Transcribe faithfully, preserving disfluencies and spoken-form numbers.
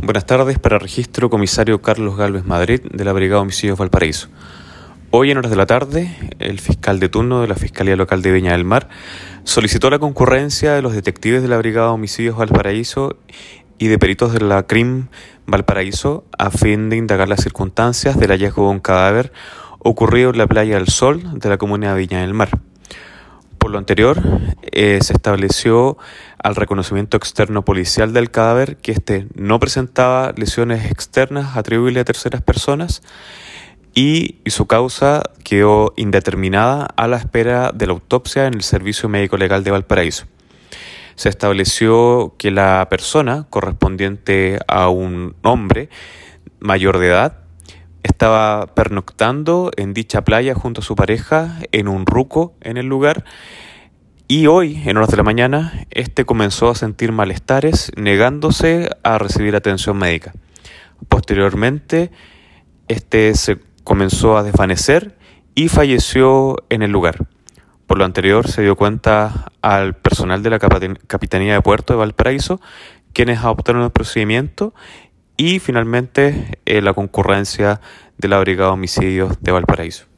Buenas tardes, para registro comisario Carlos Gálvez Madrid de la Brigada de Homicidios Valparaíso. Hoy en horas de la tarde, el fiscal de turno de la Fiscalía Local de Viña del Mar solicitó la concurrencia de los detectives de la Brigada de Homicidios Valparaíso y de peritos de la C R I M Valparaíso a fin de indagar las circunstancias del hallazgo de un cadáver ocurrido en la Playa del Sol de la comuna de Viña del Mar. Por lo anterior, eh, se estableció al reconocimiento externo policial del cadáver que éste no presentaba lesiones externas atribuibles a terceras personas y, y su causa quedó indeterminada a la espera de la autopsia en el Servicio Médico Legal de Valparaíso. Se estableció que la persona correspondiente a un hombre mayor de edad estaba pernoctando en dicha playa junto a su pareja en un ruco en el lugar y hoy, en horas de la mañana, este comenzó a sentir malestares negándose a recibir atención médica. Posteriormente, este se comenzó a desvanecer y falleció en el lugar. Por lo anterior, se dio cuenta al personal de la Capitanía de Puerto de Valparaíso, quienes adoptaron el procedimiento y finalmente eh, la concurrencia de la Brigada de Homicidios de Valparaíso.